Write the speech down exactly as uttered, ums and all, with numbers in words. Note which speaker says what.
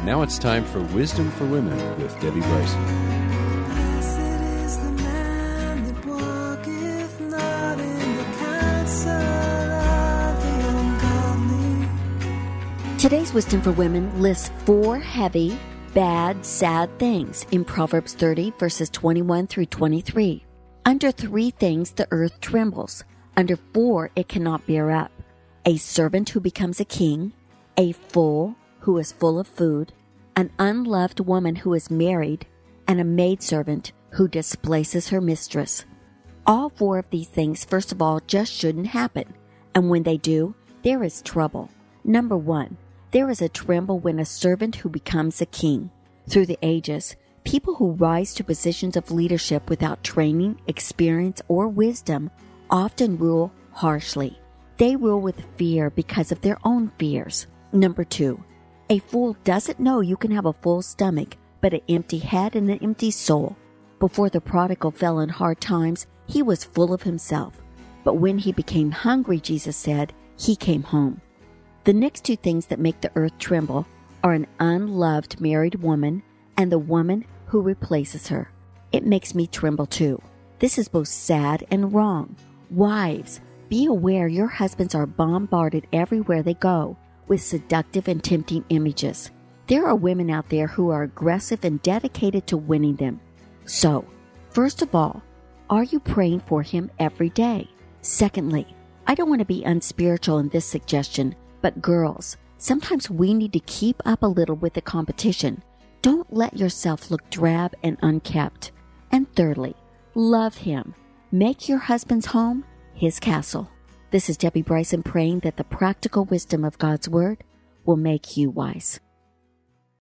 Speaker 1: Now it's time for Wisdom for Women with Debbie Bryson.
Speaker 2: Blessed is the man that walketh not in the counsel of the ungodly.
Speaker 3: Today's Wisdom for Women lists four heavy, bad, sad things in Proverbs thirty, verses twenty-one through twenty-three. Under three things the earth trembles. Under four it cannot bear up. A servant who becomes a king, a fool who is full of food, an unloved woman who is married, and a maidservant who displaces her mistress. All four of these things, first of all, just shouldn't happen. And when they do, there is trouble. Number one, there is a tremble when a servant who becomes a king. Through the ages, people who rise to positions of leadership without training, experience, or wisdom often rule harshly. They rule with fear because of their own fears. Number two, a fool doesn't know you can have a full stomach, but an empty head and an empty soul. Before the prodigal fell in hard times, he was full of himself. But when he became hungry, Jesus said, he came home. The next two things that make the earth tremble are an unloved married woman and the woman who replaces her. It makes me tremble too. This is both sad and wrong. Wives, be aware your husbands are bombarded everywhere they go with seductive and tempting images. There are women out there who are aggressive and dedicated to winning them. So, first of all, are you praying for him every day? Secondly, I don't want to be unspiritual in this suggestion, but girls, sometimes we need to keep up a little with the competition. Don't let yourself look drab and unkept. And thirdly, love him. Make your husband's home his castle. This is Debbie Bryson praying that the practical wisdom of God's Word will make you wise.